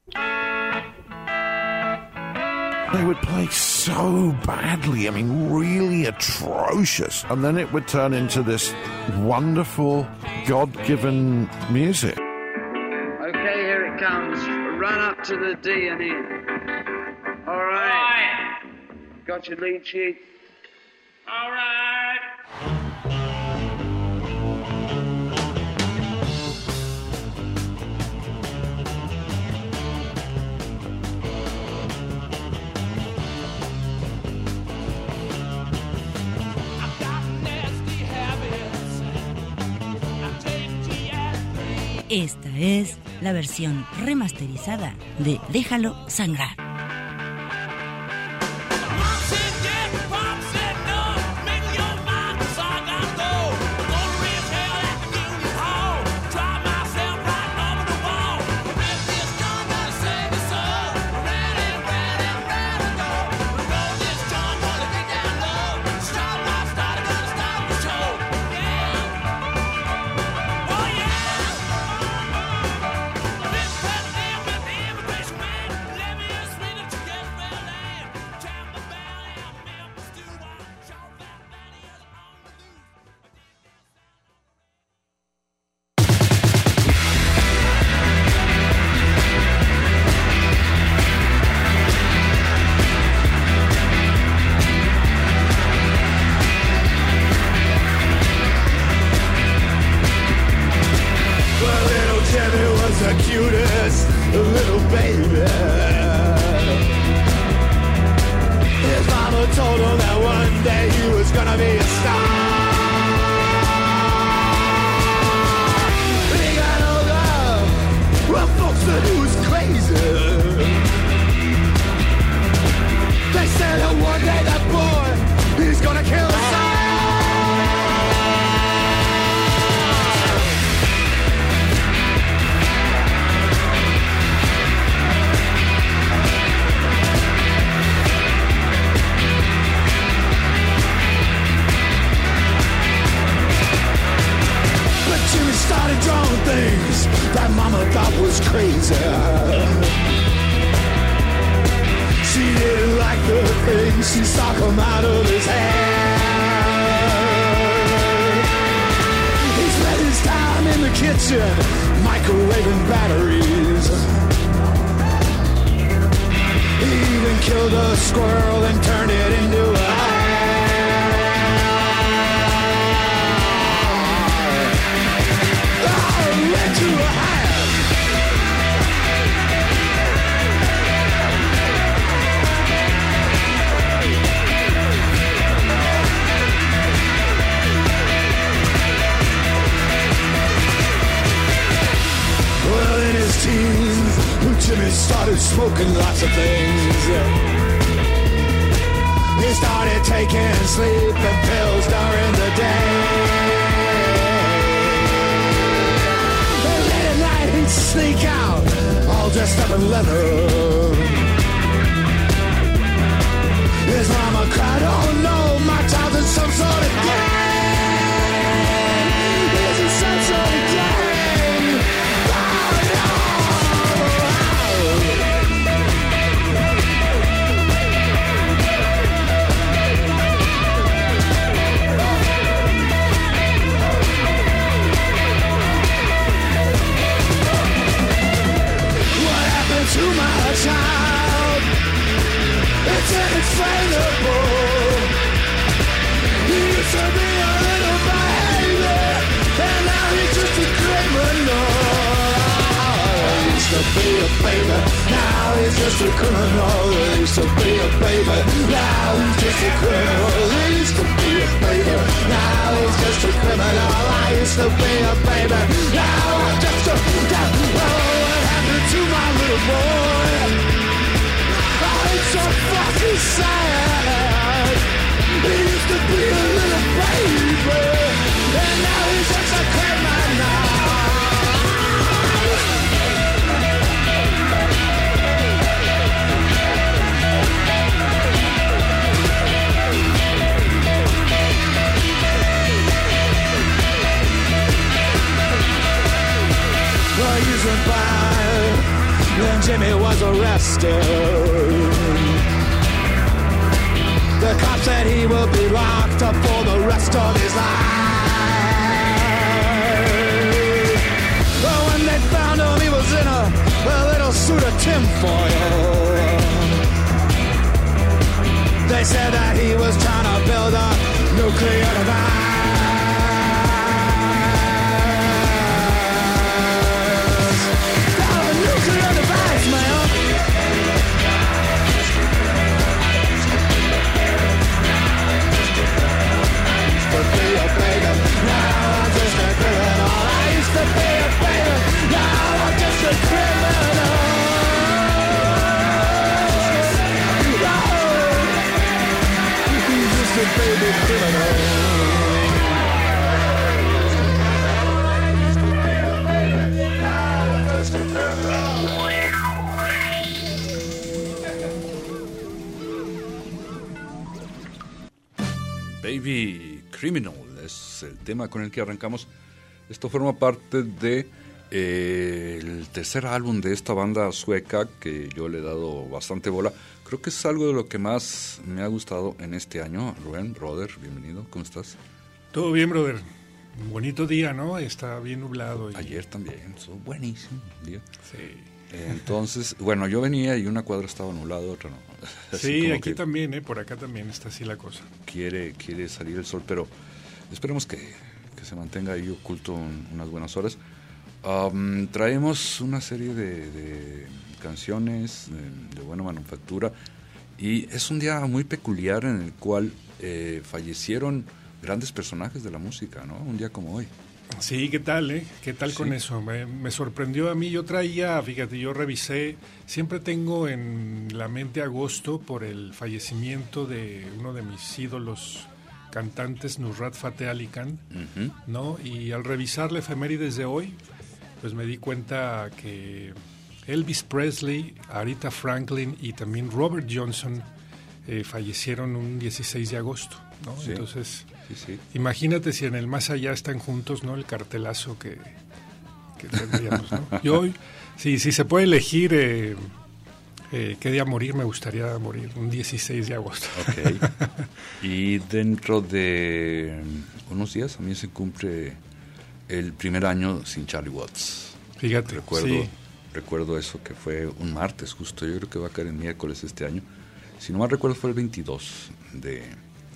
They would play so badly, I mean, really atrocious. And then it would turn into this wonderful, God-given music. Okay, here it comes. Run up to the D and E. All right. Got your lead sheet? All right. Esta es la versión remasterizada de Déjalo Sangrar. Microwaving batteries. He even killed a squirrel and turned it into a into a hat. Well, in his teens, Jimmy started smoking lots of things. He started taking sleeping pills during the day. He'd sneak out, all dressed up in leather. His mama cried, oh no, my child's in some sort of gang. He's in some sort of gang. Oh no. To my child, it's inexplainable. He used to be a little baby, and now he's just a criminal. He used to be a baby, now he's just a criminal. He used to be a baby, now he's just a criminal. He used to be a baby, now he's just a criminal. I used to be a baby, now I'm just a to my little boy, oh, it's so fucking sad. He used to be a little baby, and now he's just a criminal. Well, years went by, Jimmy was arrested. The cop said he will be locked up for the rest of his life. But when they found him, he was in a little suit of tinfoil. They said that he was trying to build a nuclear device. A nuclear device, man. To be a pagan, now I'm just a criminal. I used to be a pagan, now I'm just a criminal. Just a baby criminal. Baby Criminal es el tema con el que arrancamos. Esto forma parte de el tercer álbum de esta banda sueca que yo le he dado bastante bola. Creo que es algo de lo que más me ha gustado en este año. Rubén, brother, bienvenido, ¿cómo estás? Todo bien, brother. Un bonito día, ¿no? Está bien nublado. Ayer también, estuvo buenísimo día. Sí. Entonces, bueno, yo venía y una cuadra estaba nublada, otra no. Sí, aquí también, por acá también está así la cosa. Quiere salir el sol, pero esperemos que se mantenga ahí oculto unas buenas horas. Traemos una serie de canciones de buena manufactura y es un día muy peculiar en el cual fallecieron grandes personajes de la música, ¿no? Un día como hoy. Sí, ¿qué tal, ¿Qué tal con eso? Me sorprendió a mí. Yo traía, fíjate, yo revisé, siempre tengo en la mente agosto por el fallecimiento de uno de mis ídolos cantantes, Nusrat Fateh Ali Khan, ¿no? Y al revisar la efemérides de hoy, pues me di cuenta que Elvis Presley, Aretha Franklin y también Robert Johnson fallecieron un 16 de agosto, ¿no? Sí. Entonces, sí. Imagínate si en el más allá están juntos, ¿no? El cartelazo que tendríamos, ¿no? Yo hoy, si se puede elegir qué día morir, me gustaría morir un 16 de agosto. Okay. Y dentro de unos días a mí se cumple el primer año sin Charlie Watts. Fíjate, recuerdo eso, que fue un martes justo, yo creo que va a caer en miércoles este año. Si no mal recuerdo fue el 22 de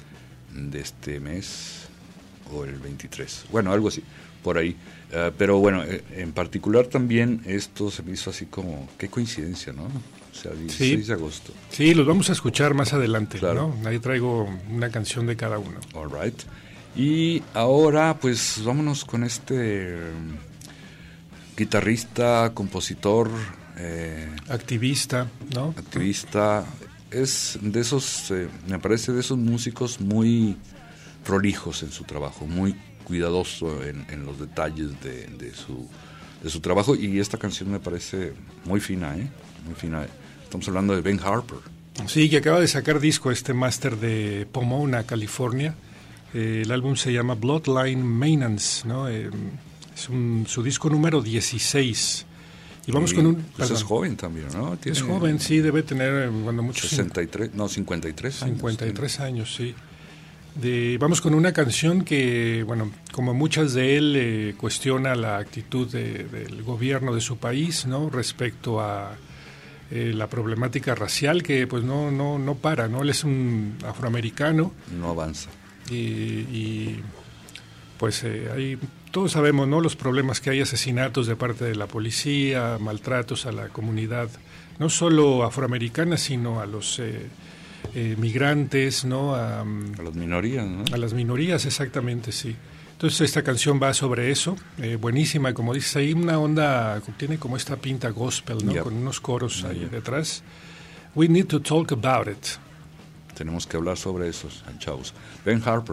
este mes o el 23, bueno, algo así, por ahí. Pero bueno, en particular también esto se me hizo así como, qué coincidencia, ¿no? O sea, 16 de agosto. Sí, los vamos a escuchar más adelante, claro. ¿no? Ahí traigo una canción de cada uno. All right. Y ahora, pues, vámonos con este guitarrista, compositor... activista, ¿no? Activista. Es de esos, me parece, de esos músicos muy prolijos en su trabajo, muy cuidadoso en los detalles de su trabajo. Y esta canción me parece muy fina, muy fina. Estamos hablando de Ben Harper. Sí, que acaba de sacar disco, máster de Pomona, California. El álbum se llama Bloodline Maintenance, ¿no? Es su disco número 16. Y vamos con un... Pues es joven también, ¿no? Es joven, sí, debe tener cuando mucho... 53 años. 53 años, sí. Vamos con una canción que, bueno, como muchas de él, cuestiona la actitud del gobierno de su país, ¿no? Respecto a la problemática racial que, pues, no para, ¿no? Él es un afroamericano. No avanza. Y pues todos sabemos, ¿no?, los problemas que hay, asesinatos de parte de la policía, maltratos a la comunidad, no solo afroamericana, sino a los migrantes, ¿no? A las minorías, ¿no? A las minorías, exactamente, sí. Entonces esta canción va sobre eso, buenísima, como dices ahí, una onda, tiene como esta pinta gospel, ¿no? Yep. Con unos coros ahí detrás. We need to talk about it. Tenemos que hablar sobre eso, chavos. Ben Harper.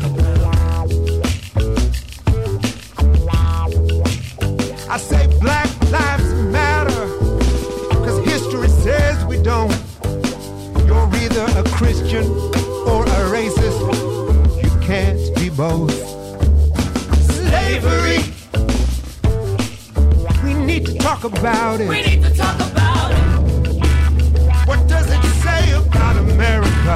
I say black lives matter, 'cause history says we don't. You're either a Christian or a racist. You can't be both. Slavery. We need to talk about it. We need to talk about it. What does it say about America?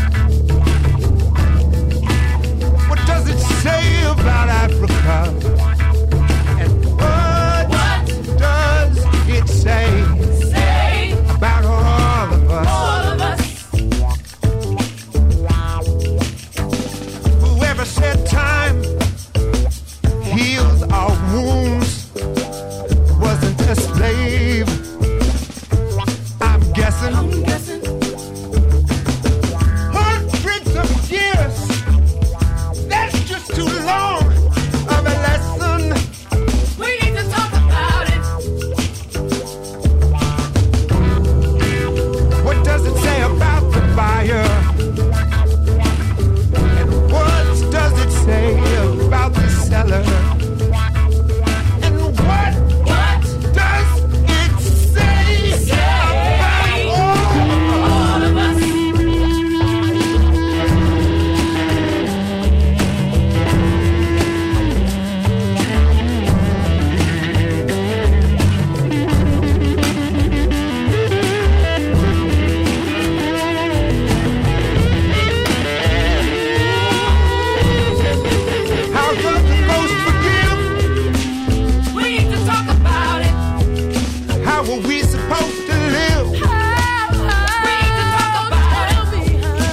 What does it say about Africa? And what does it say about all of us? All of us. Whoever said time heals our wounds wasn't a slave. I'm guessing. Hundreds of years. That's just too long of a lesson. We need to talk about it. What does it say about the buyer? And what does it say about the seller? And what does it say about all of us? How does the most forgive? We need to talk about it. How are we supposed to live? We need to talk about it.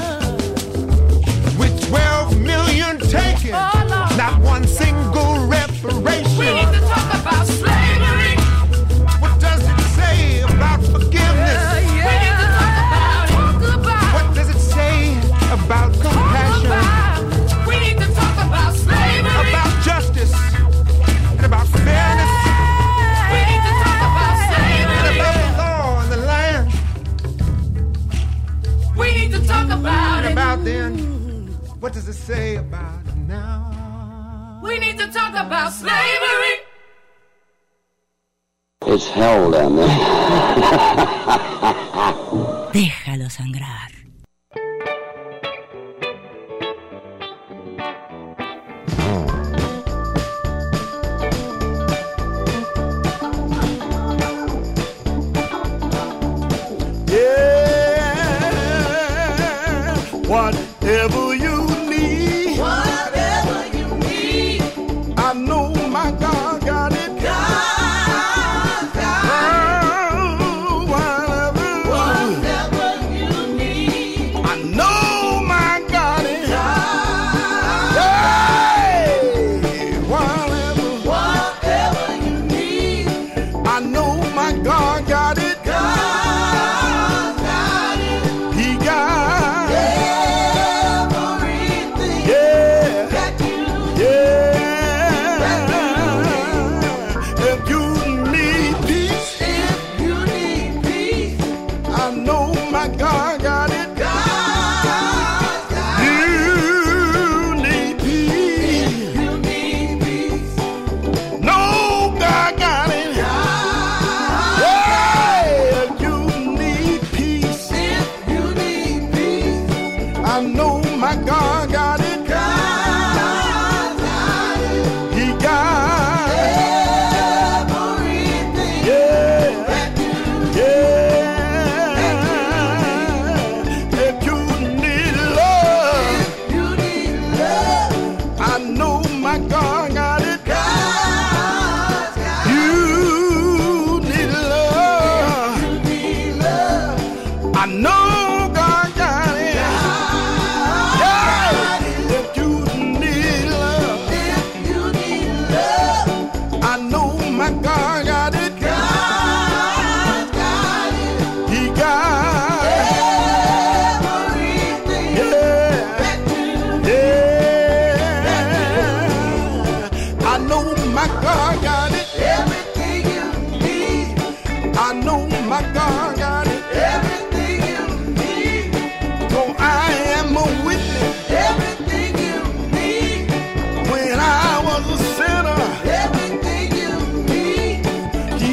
With 12 million taken, not one single reparation. We need to talk about slavery. What does it say about forgiveness? We need to talk about it. What does it say about compassion? We need to talk about slavery. About justice? And about fairness? We need to talk about And slavery. about the law and the land? We need to talk about And it. about then, what does it say about it now? We need to talk about slavery. It's hell down there. Déjalo sangrar. Yeah, whatever you need, I know my God got it. Whatever you need, I know my God it. Hey, whatever you need, I know my God got it. He got everything. Yeah. If you need peace, I know my God got it. You need peace. No, God got it. Yeah, if you need peace, I know my God got it. He got everything. Yeah. If you need love, I know my God got it. You need love. I know God got it. Yeah. If you need love, I know my God got it. He got everything. Yeah. I know my God got it. Everything you need. I know my God got it. Everything you need. So I am a witness. Everything you need. When I was a sinner. Everything you need.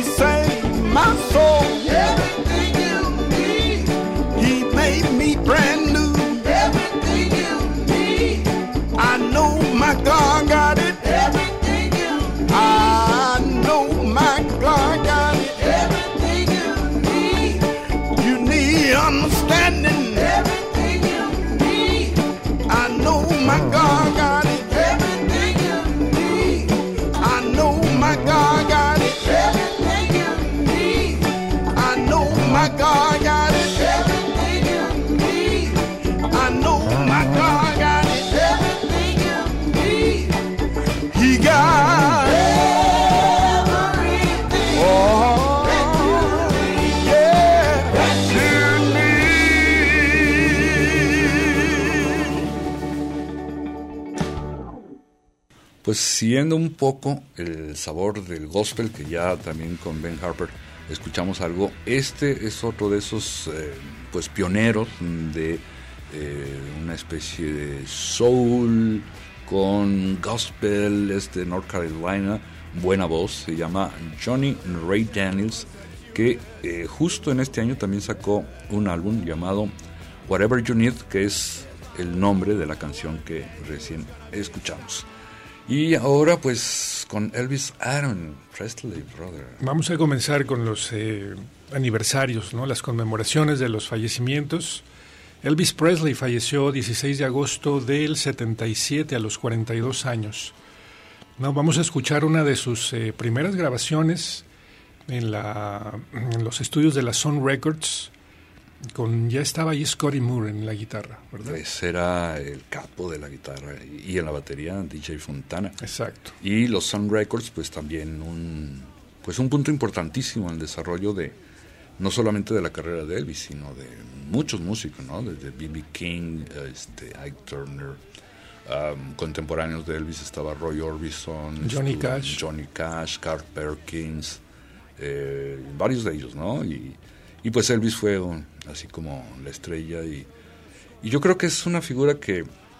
Pues siguiendo un poco el sabor del gospel, que ya también con Ben Harper escuchamos algo, este es otro de esos pues pioneros de una especie de soul con gospel, North Carolina, buena voz, se llama Johnny Ray Daniels, que justo en este año también sacó un álbum llamado Whatever You Need, que es el nombre de la canción que recién escuchamos. Y ahora pues con Elvis Aaron Presley, brother. Vamos a comenzar con los aniversarios, ¿no? Las conmemoraciones de los fallecimientos. Elvis Presley falleció 16 de agosto del 77 a los 42 años. No, vamos a escuchar una de sus primeras grabaciones en los estudios de la Sun Records. Ya estaba ahí Scotty Moore en la guitarra, ¿verdad? Ese era el capo de la guitarra y en la batería DJ Fontana. Exacto. Y los Sun Records pues también un punto importantísimo en el desarrollo de no solamente de la carrera de Elvis, sino de muchos músicos, ¿no? Desde B.B. King, Ike Turner, contemporáneos de Elvis estaba Roy Orbison, Johnny Cash, Carl Perkins, varios de ellos, ¿no? Y pues Elvis fue así como la estrella y yo creo que es una figura que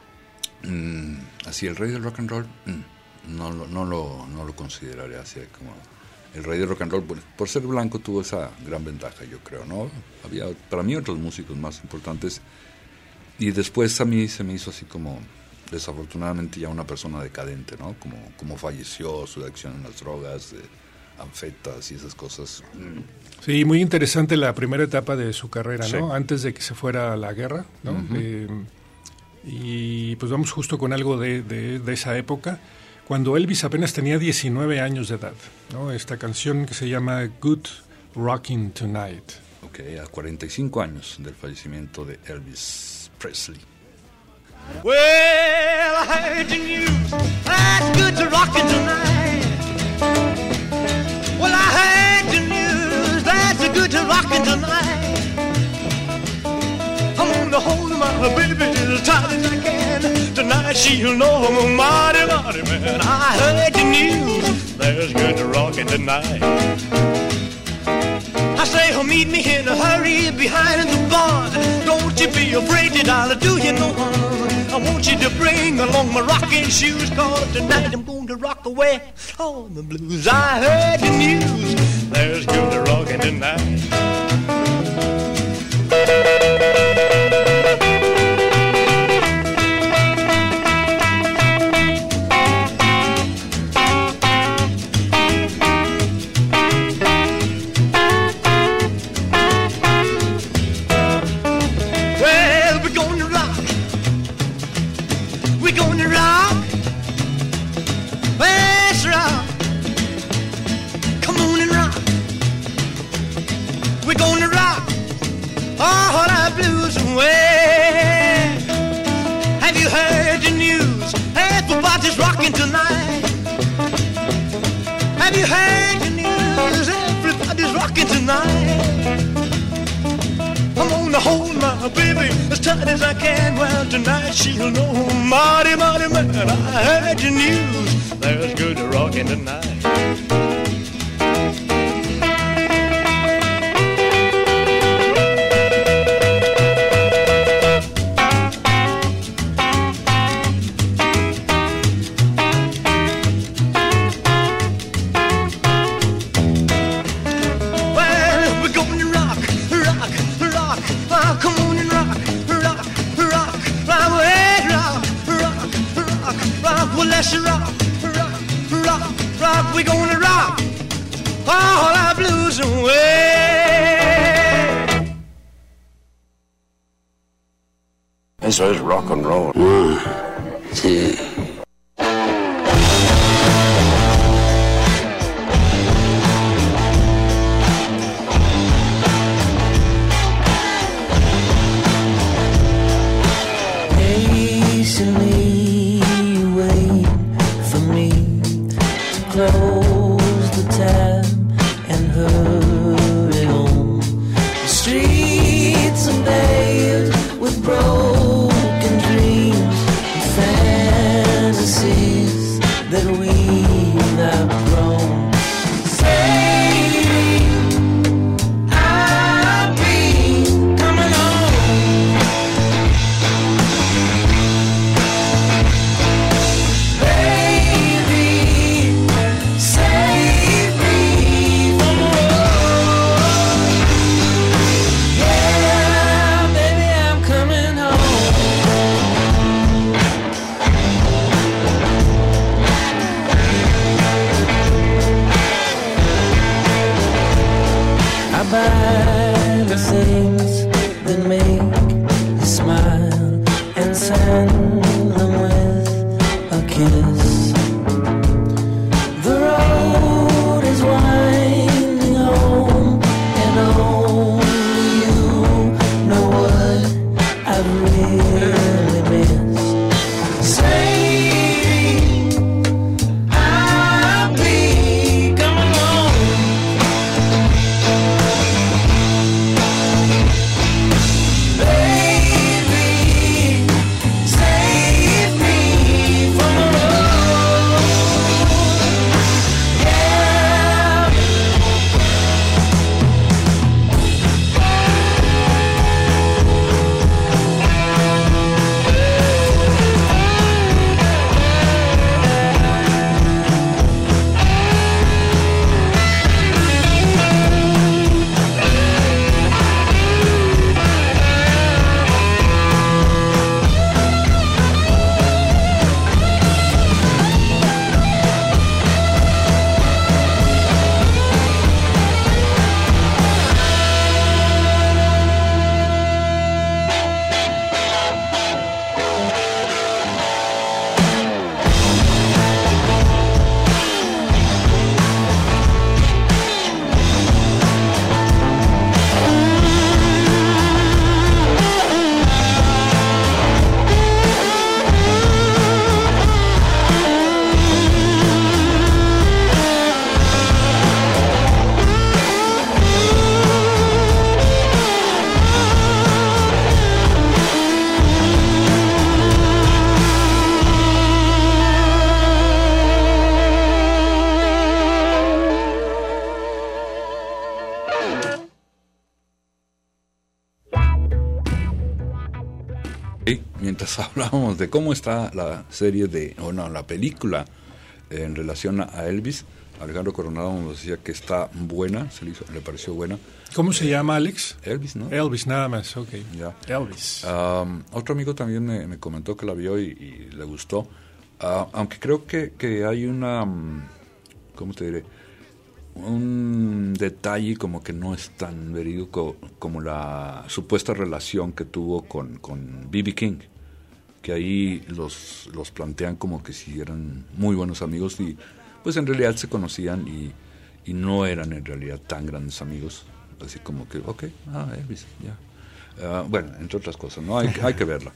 así el rey del rock and roll no lo consideraría así como el rey del rock and roll. Por ser blanco tuvo esa gran ventaja, yo creo, ¿no? Había para mí otros músicos más importantes y después a mí se me hizo así como desafortunadamente ya una persona decadente, ¿no? Como falleció, su adicción a las drogas, anfetas y esas cosas. Sí, muy interesante la primera etapa de su carrera, ¿no? Sí. Antes de que se fuera a la guerra, ¿no? Uh-huh. Y pues vamos justo con algo de esa época, cuando Elvis apenas tenía 19 años de edad, ¿no? Esta canción que se llama Good Rockin' Tonight. Ok, a 45 años del fallecimiento de Elvis Presley. Well, I heard the news, that's good to rockin' tonight. Well, I heard the news, that's good to rockin' tonight. I'm gonna hold my baby as tight as I can. Tonight she'll know I'm a mighty, mighty man. I heard the news, that's good to rockin' tonight. I say, oh, meet me in a hurry behind the barn. Don't you be afraid that I'll do you no harm. I want you to bring along my rocking shoes, 'cause tonight I'm going to rock away all the blues. I heard the news, there's good to rockin' tonight. Have you heard the news? Everybody's rocking tonight. Have you heard the news? Everybody's rocking tonight. I'm gonna hold my baby as tight as I can. Well, tonight she'll know, mighty, mighty man. I heard the news. There's good rocking tonight. Let's rock, rock, rock, rock. We're gonna rock all our blues away. Eso es rock and roll. Sí. Close the tab and hurry home. The streets are paved with broken dreams and buy the things that make you smile and send them with a kiss. The road is winding home, and only you know what I've really missed. Say I'll be coming home. Baby, save me from the road. Yeah. Mientras hablábamos de cómo está la serie la película en relación a Elvis, Alejandro Coronado nos decía que está buena, le pareció buena. ¿Cómo se llama, Alex? Elvis, ¿no? Elvis, nada más, ok. Ya. Elvis. Otro amigo también me comentó que la vio y le gustó, aunque creo que hay una, ¿cómo te diré? Un detalle como que no es tan verídico como la supuesta relación que tuvo con B.B. King, que ahí los plantean como que si eran muy buenos amigos y pues en realidad se conocían y no eran en realidad tan grandes amigos, así como que Elvis, ya. Bueno, entre otras cosas, ¿no? Hay que verla.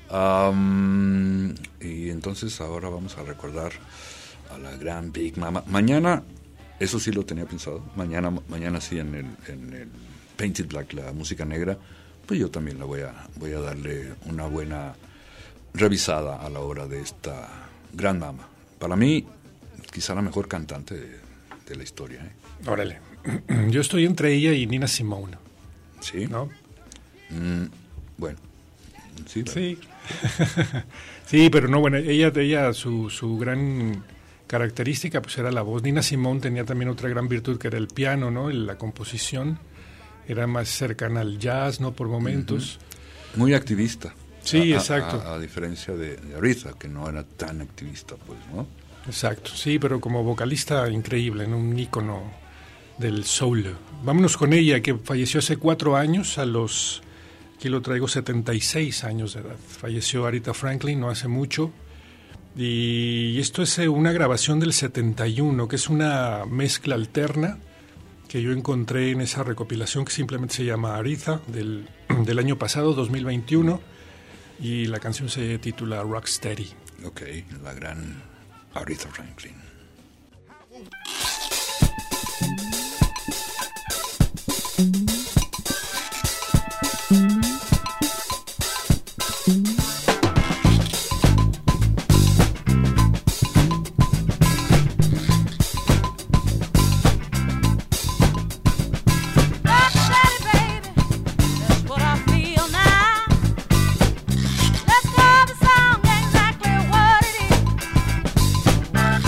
Y entonces ahora vamos a recordar a la gran Big Mama. Mañana, eso sí lo tenía pensado, mañana sí en el Painted Black, la música negra, pues yo también la voy a darle una buena revisada a la obra de esta gran mama. Para mí, quizá la mejor cantante de la historia. Órale. Yo estoy entre ella y Nina Simone. ¿Sí? ¿No? Bueno, sí. Sí. Sí, pero no, bueno, ella su gran característica pues era la voz. Nina Simone tenía también otra gran virtud que era el piano, ¿no? La composición era más cercana al jazz, ¿no? Por momentos. Uh-huh. Muy activista. Sí, exacto. A diferencia de Aretha, que no era tan activista, pues, ¿no? Exacto, sí, pero como vocalista increíble, ¿no? Un ícono del soul. Vámonos con ella, que falleció hace 4 años, aquí lo traigo, 76 años de edad. Falleció Aretha Franklin no hace mucho. Y esto es una grabación del 71, que es una mezcla alterna que yo encontré en esa recopilación que simplemente se llama Aretha, del año pasado, 2021, y la canción se titula Rocksteady. Ok, la gran Aretha Franklin.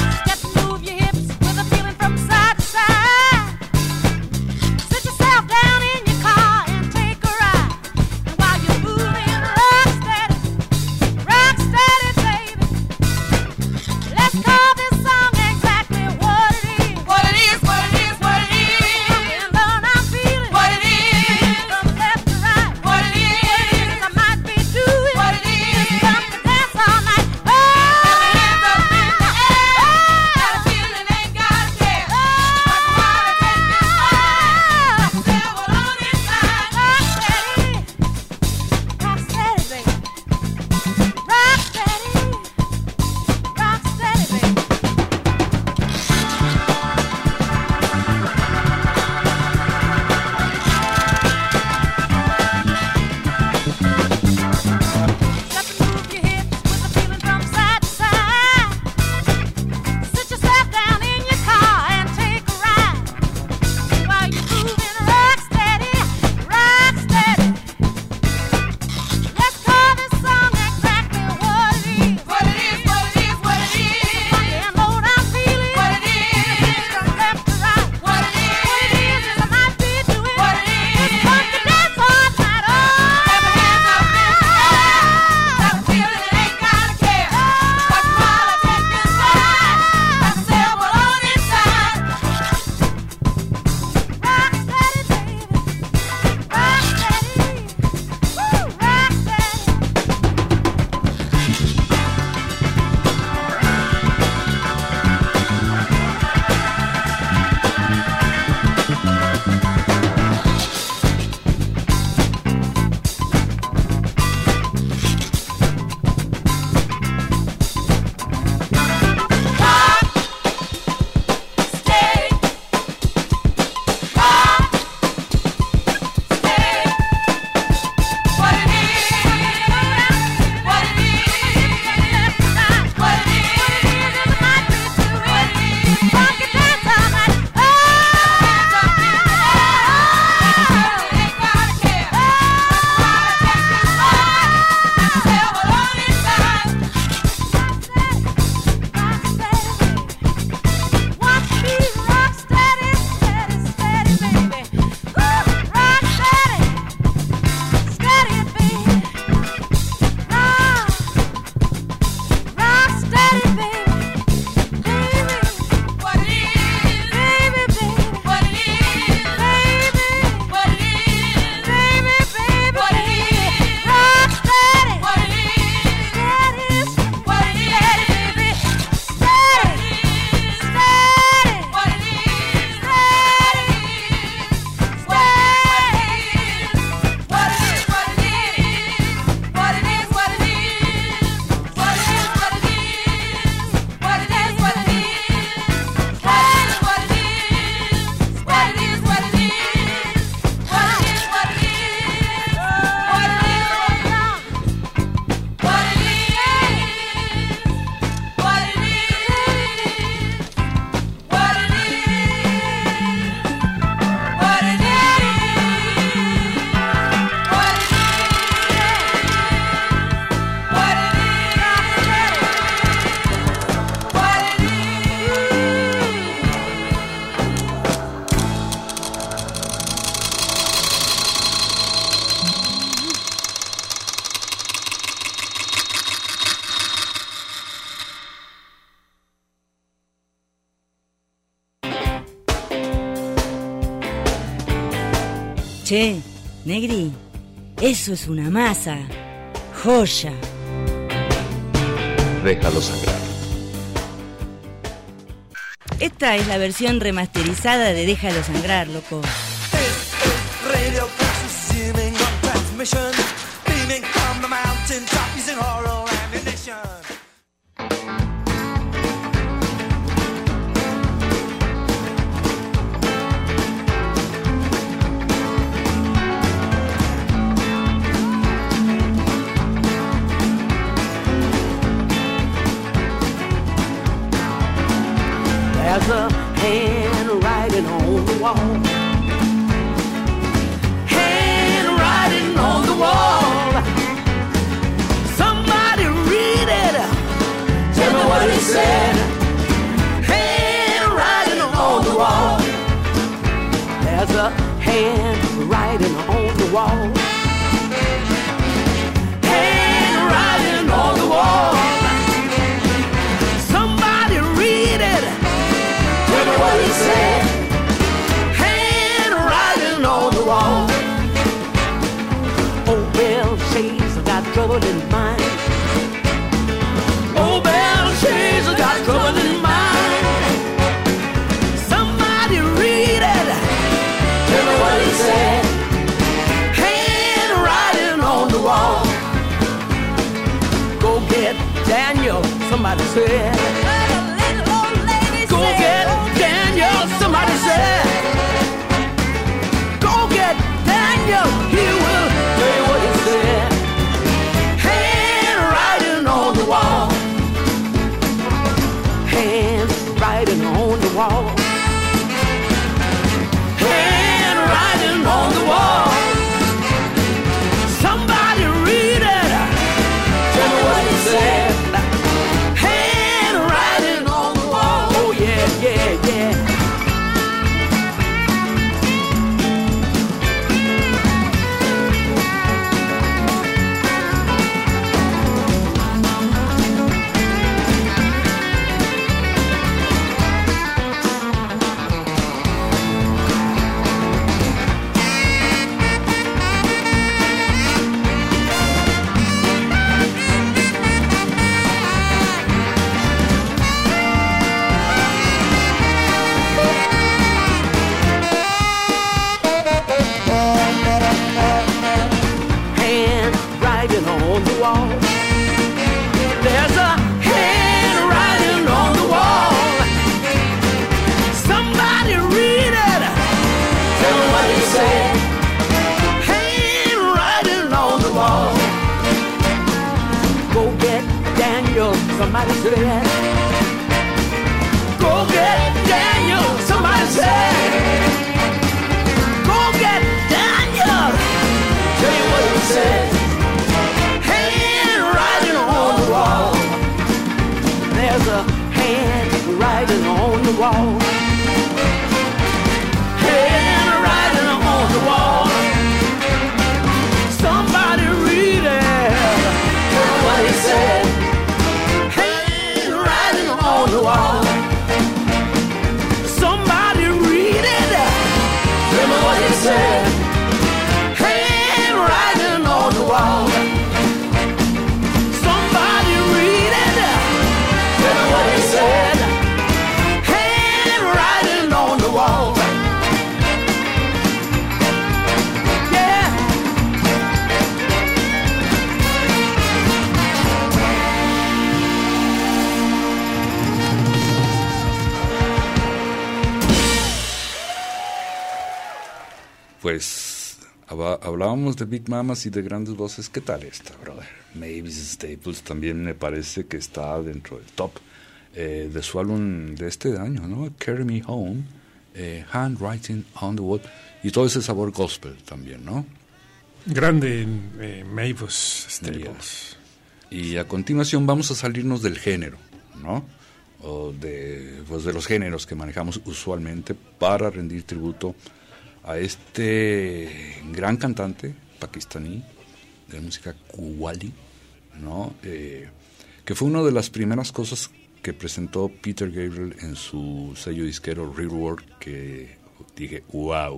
Down Che, Negri, eso es una masa. Joya. Déjalo sangrar. Esta es la versión remasterizada de Déjalo Sangrar, loco. Radio consuming on transmission, beaming from the mountain top using oral ammunition. There's a hand writing on the wall. Handwriting on the wall. Somebody read it. Tell me what it said. Handwriting on the wall. There's a handwriting on the wall. Handwriting on the wall. Somebody read it. Tell me what it said. Handwriting on the wall. Oh, Bell Shays, I got trouble in mind. Oh, Bell Shays, I got trouble in mind. Somebody read it. Tell me what it said. Handwriting on the wall. Go get Daniel, somebody said. Go get Daniel, somebody said. Go get Daniel, he will tell you what he said. Handwriting on the wall. Handwriting on the wall. Handwriting on the wall. Somebody read it. Tell me what he said. Handwriting on the wall. Oh yeah, yeah, yeah. Handwriting on the wall. There's a handwriting on the wall. Somebody read it. Tell me what he said. Handwriting on the wall. Go get Daniel, somebody said. Go get Daniel, somebody said. Go get Daniel. Tell you what he said. Handwriting on the wall. There's a handwriting on the wall. Handwriting on the wall. Somebody read it. Tell me what he said. Handwriting on the wall. Somebody read it. Tell me what he said. Handwriting on the wall. Somebody read it. Tell me what he said. Handwriting on the wall. Yeah. Pues hablábamos de Big Mamas y de grandes voces. ¿Qué tal esta, brother? Mavis Staples también me parece que está dentro del top de su álbum de este año, ¿no? Carry Me Home, Handwriting on the Wall, y todo ese sabor gospel también, ¿no? Grande Mavis Staples. Y a continuación vamos a salirnos del género, ¿no? O de los géneros que manejamos usualmente para rendir tributo a este gran cantante pakistaní de música qawwali, ¿no? Que fue una de las primeras cosas que presentó Peter Gabriel en su sello disquero Real World, que dije, wow,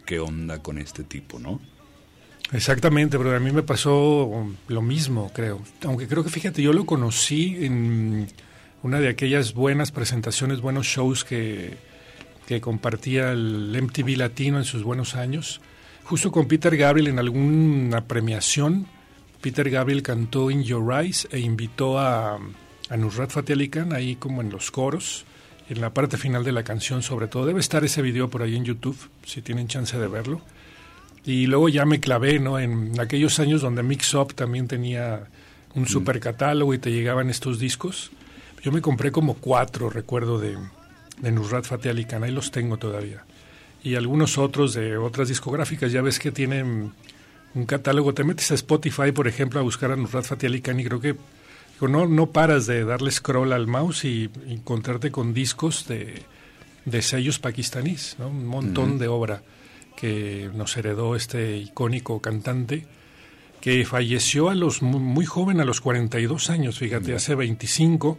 qué onda con este tipo, ¿no? Exactamente, pero a mí me pasó lo mismo, creo. Aunque creo que, fíjate, yo lo conocí en una de aquellas buenas presentaciones, buenos shows que compartía el MTV Latino en sus buenos años. Justo con Peter Gabriel en alguna premiación, Peter Gabriel cantó In Your Eyes e invitó a Nusrat Fateh Ali Khan ahí como en los coros, en la parte final de la canción sobre todo. Debe estar ese video por ahí en YouTube, si tienen chance de verlo. Y luego ya me clavé, ¿no? En aquellos años donde Mix Up también tenía un super catálogo y te llegaban estos discos. Yo me compré como 4, recuerdo, de Nusrat Fateh Ali Khan, ahí los tengo todavía. Y algunos otros de otras discográficas, ya ves que tienen un catálogo. Te metes a Spotify, por ejemplo, a buscar a Nusrat Fateh Ali Khan y creo que no paras de darle scroll al mouse y encontrarte con discos de sellos pakistaníes, ¿no? Un montón de obra que nos heredó este icónico cantante que falleció muy joven, a los 42 años, fíjate, hace 25.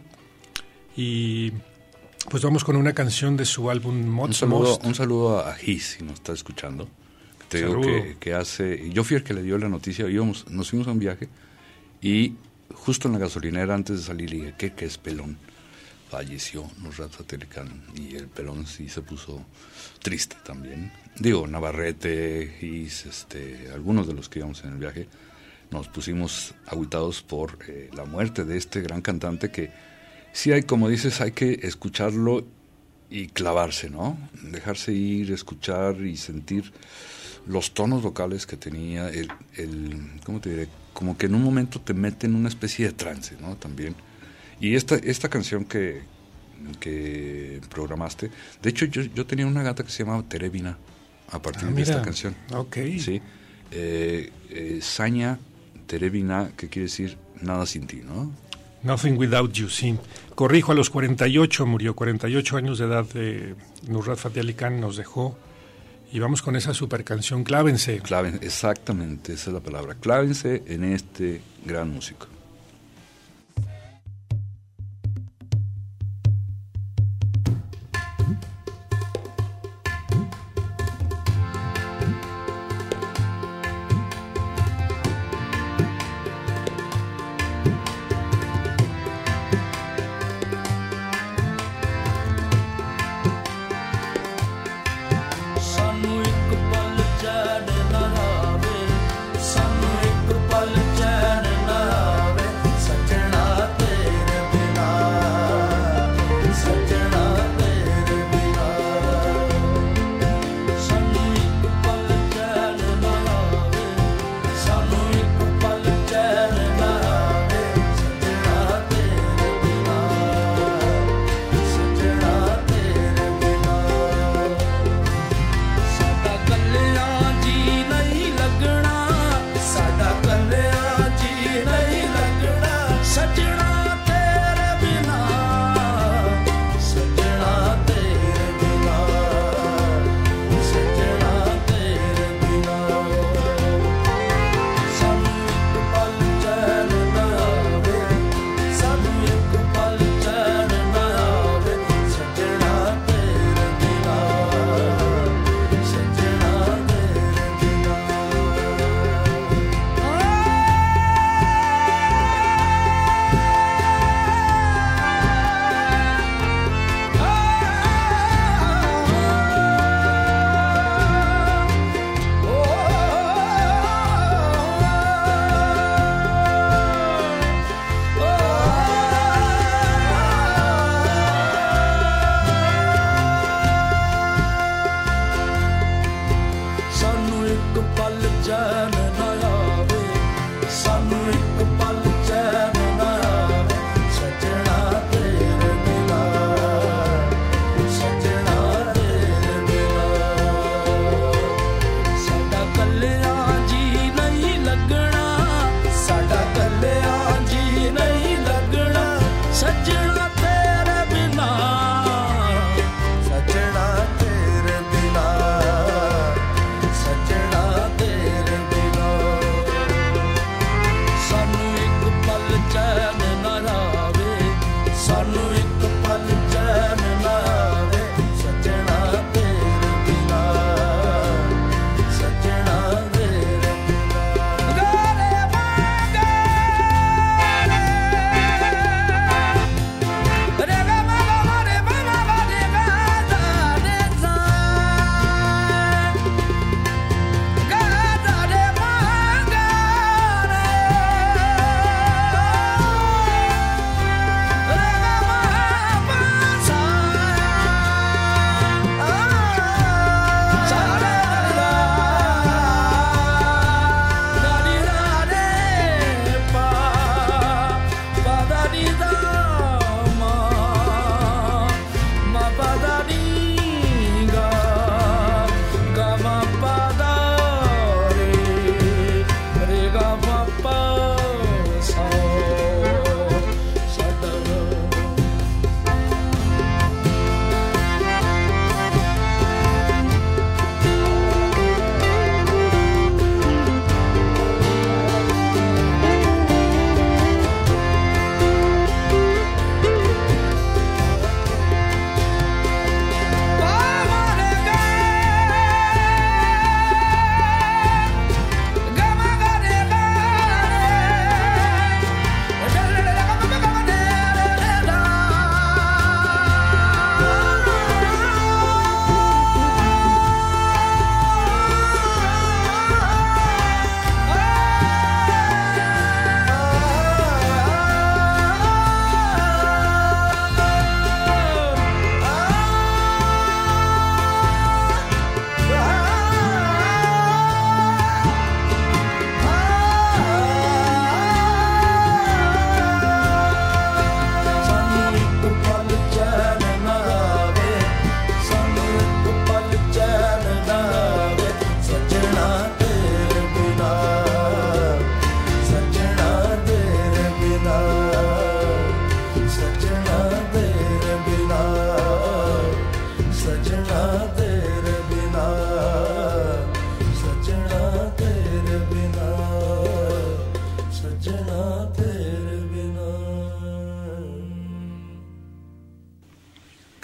Y pues vamos con una canción de su álbum Mods Most. Un saludo a Gis, si nos está escuchando. Te digo que hace... Yo fui el que le dio la noticia, nos fuimos a un viaje y justo en la gasolinera antes de salir le dije, ¿qué es Pelón? Falleció Nusrat Fateh Ali Khan y el Pelón sí se puso triste también. Digo, Navarrete, Gis, algunos de los que íbamos en el viaje nos pusimos agüitados por la muerte de este gran cantante que sí hay, como dices, hay que escucharlo y clavarse, ¿no? Dejarse ir, escuchar y sentir los tonos vocales que tenía, ¿cómo te diré? Como que en un momento te mete en una especie de trance, ¿no? También. Y esta canción que programaste, de hecho yo tenía una gata que se llamaba Terevina a partir de esta canción. Ok. Sí. Saña Terevina, que quiere decir nada sin ti, ¿no? Nothing Without You, sí. Corrijo, a los 48 murió, 48 años de edad. Nusrat Fateh Ali Khan nos dejó. Y vamos con esa super canción, Clávense. Exactamente, esa es la palabra. Clávense en este gran músico. Sanu ek pal chੈਨ na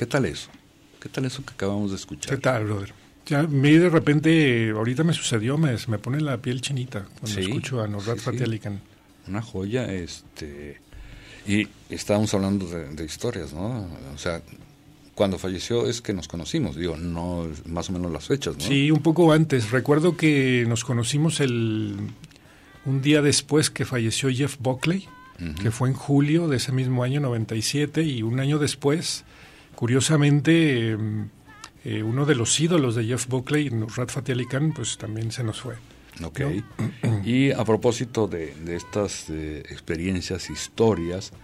¿Qué tal eso? ¿Qué tal eso que acabamos de escuchar? ¿Qué tal, brother? Ya de repente, ahorita me sucedió, me pone la piel chinita cuando escucho a Nusrat Fateh Ali Khan. Una joya, y estábamos hablando de historias, ¿no? O sea, cuando falleció es que nos conocimos, digo, no más o menos las fechas, ¿no? Sí, un poco antes. Recuerdo que nos conocimos un día después que falleció Jeff Buckley, que fue en julio de ese mismo año, 97, y un año después, curiosamente, uno de los ídolos de Jeff Buckley, Nusrat Fateh Ali Khan, pues también se nos fue. Ok. ¿No? Y a propósito de estas experiencias, historias,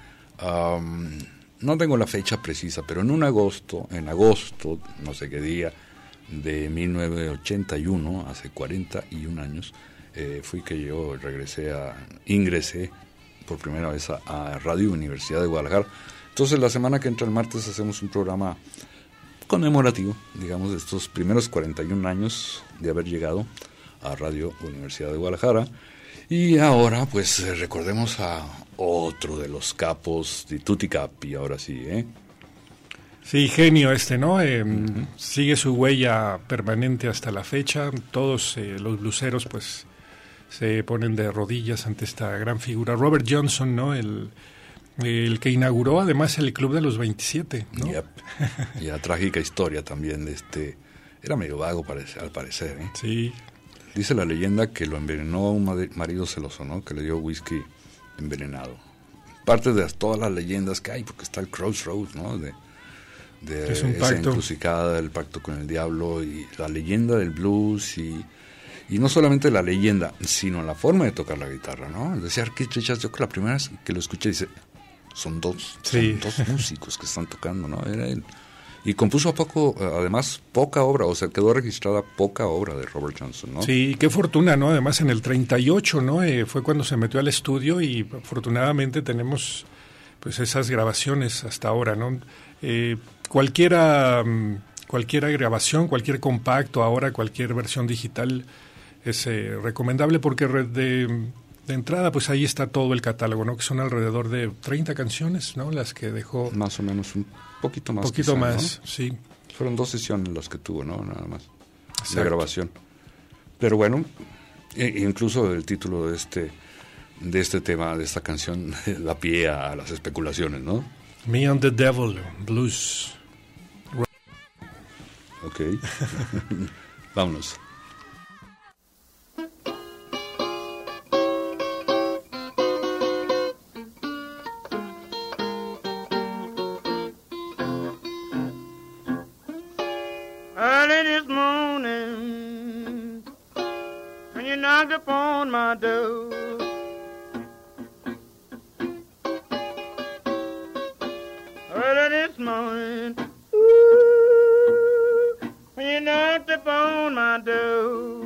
no tengo la fecha precisa, pero en agosto, no sé qué día, de 1981, hace 41 años, fui que yo ingresé por primera vez a Radio Universidad de Guadalajara. Entonces la semana que entra, el martes, hacemos un programa conmemorativo, digamos, de estos primeros 41 años de haber llegado a Radio Universidad de Guadalajara. Y ahora, pues, recordemos a otro de los capos de Tutti Capi, ahora sí, ¿eh? Sí, genio ¿no? Sigue su huella permanente hasta la fecha. Todos los bluseros, pues, se ponen de rodillas ante esta gran figura. Robert Johnson, ¿no? El que inauguró, además, el Club de los 27, ¿no? Yep. Y la trágica historia también de era medio vago, al parecer, ¿eh? Sí. Dice la leyenda que lo envenenó un marido celoso, ¿no? Que le dio whisky envenenado. Parte de todas las leyendas que hay, porque está el Crossroads, ¿no? De es un esa pacto. encrucijada, el pacto con el diablo, y la leyenda del blues, y no solamente la leyenda, sino la forma de tocar la guitarra, ¿no? Decía Keith Richards, yo que la primera vez que lo escuché, dice, son dos músicos que están tocando, ¿no? Era él. Y compuso además, poca obra, o sea, quedó registrada poca obra de Robert Johnson, ¿no? Sí, qué fortuna, ¿no? Además, en el 38, ¿no? Fue cuando se metió al estudio y afortunadamente tenemos, pues, esas grabaciones hasta ahora, ¿no? Cualquier grabación, cualquier compacto, ahora cualquier versión digital es recomendable porque de entrada, pues ahí está todo el catálogo, ¿no? Que son alrededor de 30 canciones, ¿no? Las que dejó. Más o menos, un poquito más. Poquito quizá, más, ¿no? Sí. Fueron 2 sesiones las que tuvo, ¿no? Nada más. Exacto. De grabación. Pero bueno, incluso el título de este tema, de esta canción, da pie a las especulaciones, ¿no? Me and the Devil, blues. Ok. Vámonos. Early this morning, when you knocked upon my door, early this morning, ooh, when you knocked upon my door,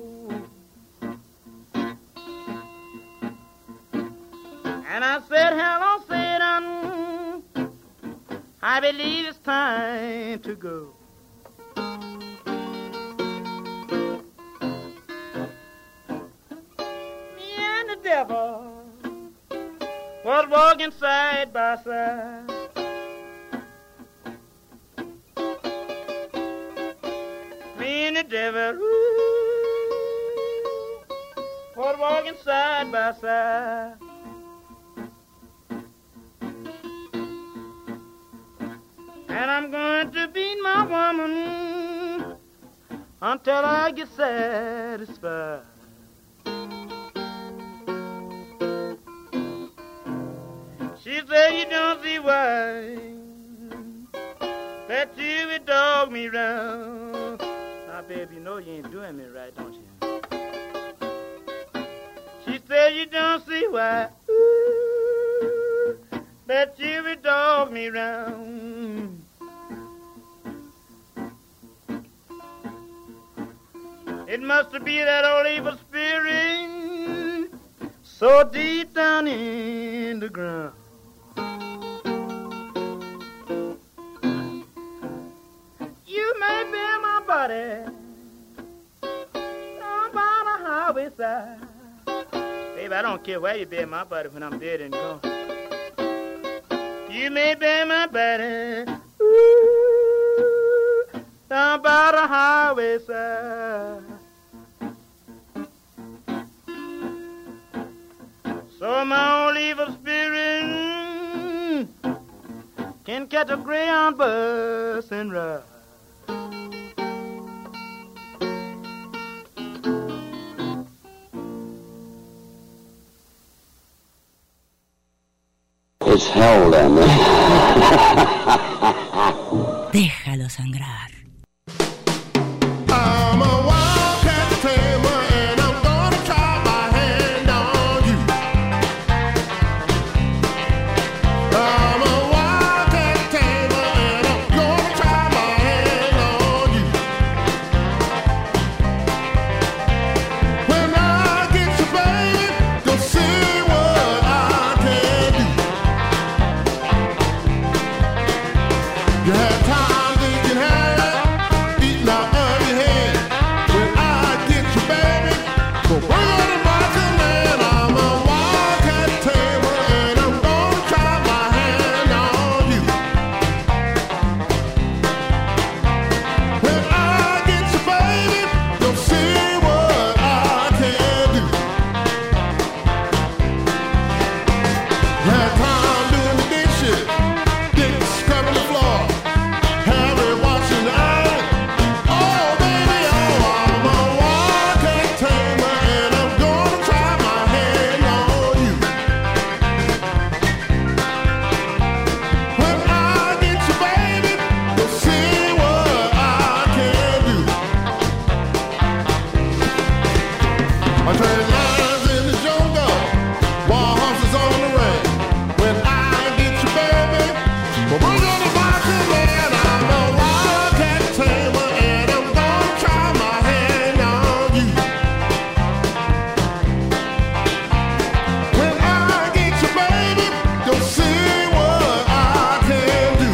and I said, hello, Satan, I believe it's time to go. Devil was walking side by side. Me and the devil was walking side by side. And I'm going to beat my woman until I get satisfied. She said you don't see why that you would dog me round. Now, baby, you know you ain't doing me right, don't you? She said you don't see why that you would dog me round. It must be that old evil spirit so deep down in the ground. You may be my buddy down by the highway side. Baby, I don't care where you be my buddy when I'm dead and gone. You may be my buddy, ooh, down by the highway side. So my old evil spirit can catch a Greyhound bus and ride. It's hell down there. Déjalo sangrar. I'm a wildcat tamer and I'm gonna try my hand on you. I'm a wildcat tamer and I'm gonna try my hand on you. When I get you, baby, go see what I can do. You had time thinking, hey, eating out of your head. When I get you, baby, go bring on the vodka, man. I'm a wildcat tamer and I'm gonna try my hand on you. When I get you, baby, you'll see what I can do. You had time doing the dishes, dicks scrubbing the floor. Harry watching the eye. Oh, baby, oh, I'm a wildcat tamer and I'm gonna try my hand on you. When I get you, baby, you'll see what I can do. I trade lines in the jungle, war horses on the range. When I get you, baby, well, we're gonna rock it, man. I'm a wildcat tamer and I'm gonna try my hand on you. When I get you, baby, you'll see what I can do.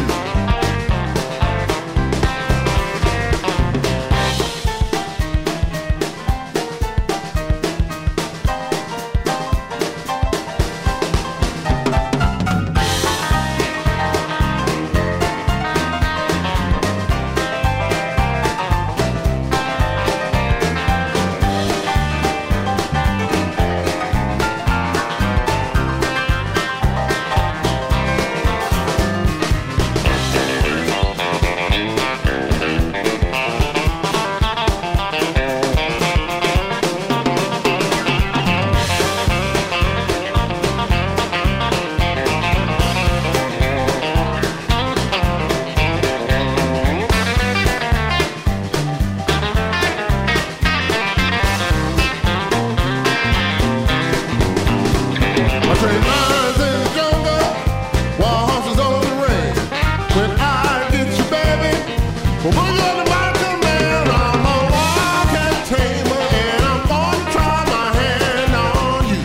I trade lines in the jungle, war horses on the range. When I get you, baby, well, we're gonna rock it, man. I'm a wildcat tamer and I'm gonna try my hand on you.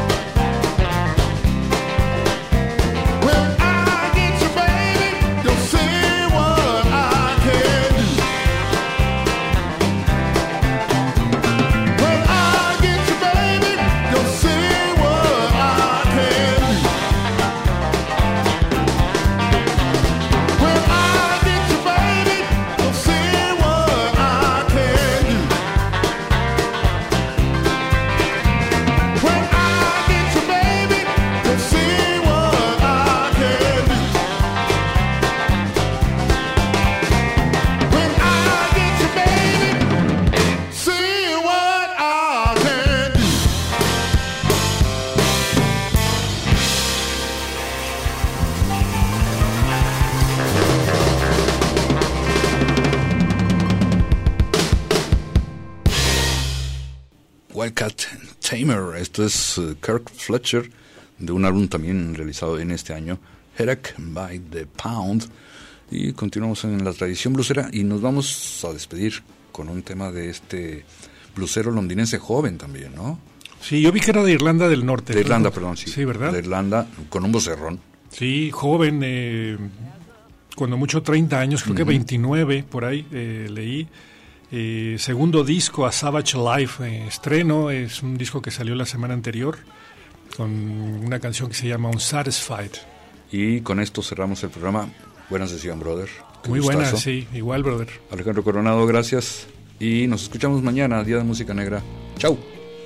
When I get you, baby, you'll see what I can do. When I get you, baby, you'll see what I can do. When I get you, baby, you'll see what I can do. When I get you, baby, you'll see what I can do. When I get you, baby, see what I can do. Wildcat Tamer, esto es Kirk Fletcher, de un álbum también realizado en este año, Headache by the Pound, y continuamos en la tradición blusera y nos vamos a despedir con un tema de este blusero londinense joven también, ¿no? Sí, yo vi que era de Irlanda del Norte. De Irlanda, perdón, sí. Sí, ¿verdad? De Irlanda, con un vocerrón. Sí, joven, cuando mucho 30 años, creo que 29, por ahí leí. Segundo disco, A Savage Life, estreno, es un disco que salió la semana anterior, con una canción que se llama Unsatisfied. Y con esto cerramos el programa. Buena sesión, brother. Muy buena, sí, igual, brother. Alejandro Coronado, gracias. Y nos escuchamos mañana, Día de Música Negra. Chau.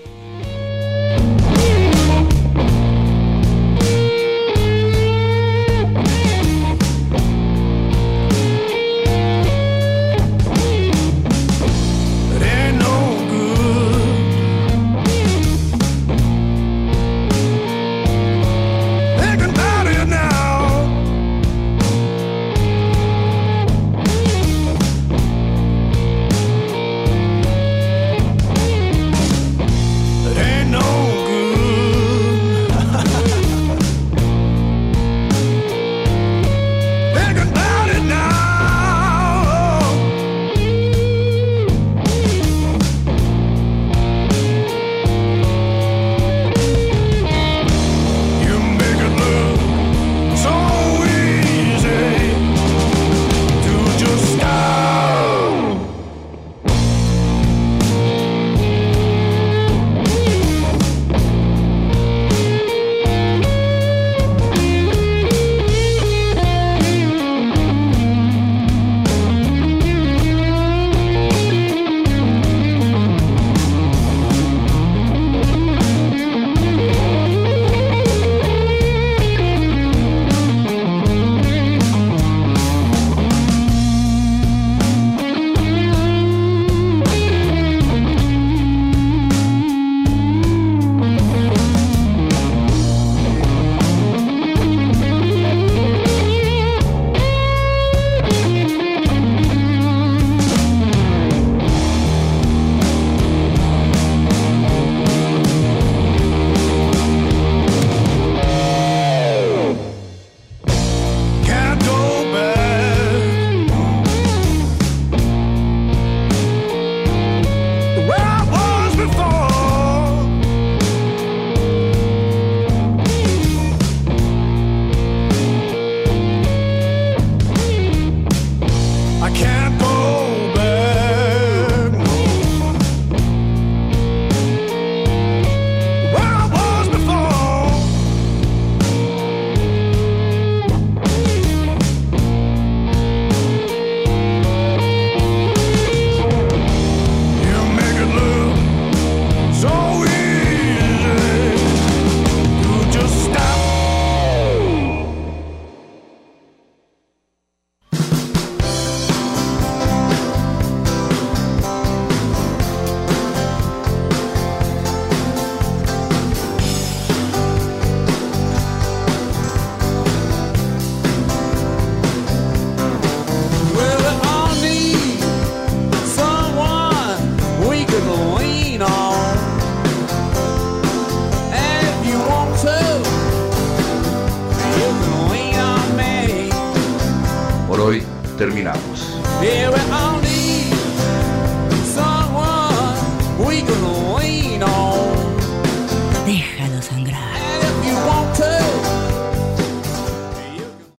Terminamos. Déjalo sangrar.